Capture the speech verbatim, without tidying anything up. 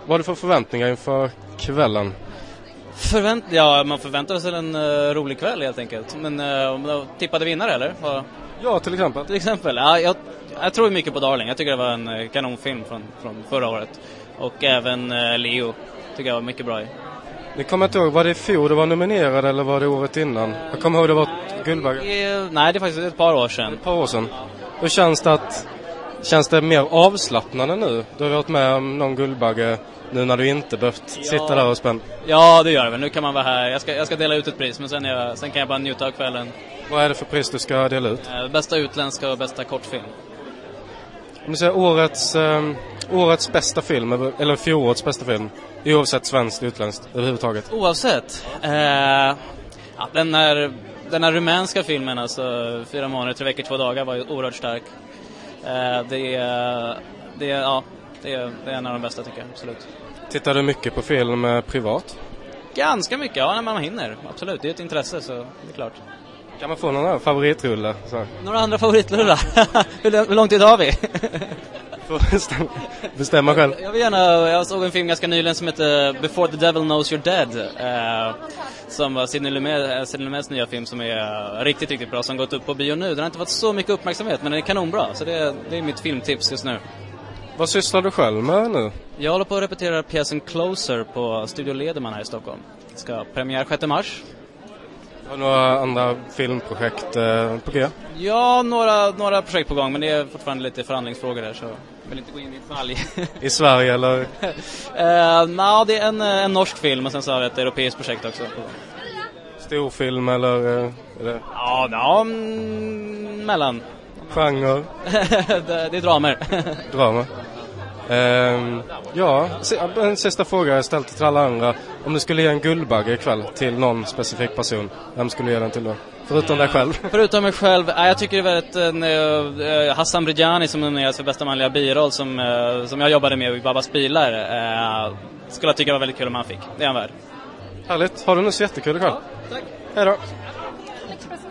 Vad har du för förväntningar inför kvällen? Förvänt- ja, man förväntar sig en uh, rolig kväll helt enkelt. Men uh, tippade vinnare eller? Vad? Ja, till exempel. Till exempel, ja, jag, jag tror mycket på Darling. Jag tycker det var en uh, kanonfilm från, från förra året. Och även uh, Leo tycker jag var mycket bra i. Ni kommer inte ihåg, var det i fjol det var nominerad eller var det året innan? Jag kommer ihåg det var ett Guldbagge. I, nej, det är faktiskt ett par år sedan. Ett par år sedan. Hur känns det att... Känns det mer avslappnande nu? Du har varit med om någon Guldbagge nu när du inte behövt ja. sitta där och spänna. Ja, det gör det. Nu kan man vara här. Jag ska, jag ska dela ut ett pris, men sen, jag, sen kan jag bara njuta av kvällen. Vad är det för pris du ska dela ut? Eh, bästa utländska och bästa kortfilm. Om du säger årets, eh, årets bästa film, eller fjolårets bästa film, oavsett svenskt, utländskt, överhuvudtaget. Oavsett. Eh, ja, den, här, den här rumänska filmen, alltså fyra månader, tre veckor, två dagar, var ju oerhört stark. Eh, det, är, det, är, ja, det, är, det är en av de bästa tycker jag, absolut. Tittar du mycket på film eh, privat? Ganska mycket, ja, när man hinner. Absolut, det är ett intresse, så det är klart. Kan man få några favoritrulle? Så. Några andra favoritrullar? hur, hur lång tid har vi? Bestämma, bestämma själv. Jag vill gärna, jag såg en film ganska nyligen som heter Before the Devil Knows You're Dead. Eh, som var Sidney Lumet, Sidney Lumets nya film som är riktigt, riktigt bra. Som gått upp på bio nu. Den har inte fått så mycket uppmärksamhet, men den är kanonbra. Så det, det är mitt filmtips just nu. Vad sysslar du själv med nu? Jag håller på att repetera pjäsen Closer på Studio Lederman här i Stockholm. Det ska premiär sjätte mars. Har du några andra filmprojekt eh, på G? Ja, några, några projekt på gång, men det är fortfarande lite förhandlingsfrågor där, så jag vill inte gå in i detalj. I Sverige eller? uh, Nej, det är en, en norsk film och sen så har vi ett europeiskt projekt också. Storfilm eller? eller? Ja, ja mm, mellan. Genre? det, det är dramer. Drama. Um, ja, en sista fråga jag ställt till alla andra. Om du skulle ge en Guldbagge ikväll till någon specifik person, vem skulle du ge den till då? Förutom dig själv. Förutom mig själv, äh, jag tycker det är väldigt äh, Hassan Bridjani som nomineras för bästa manliga biroll som, äh, som jag jobbade med i Babas bilar. Äh, skulle jag tycka var väldigt kul om han fick. Det är han värd. Härligt, har du nu så jättekul ikväll. Ja, tack. Hej då.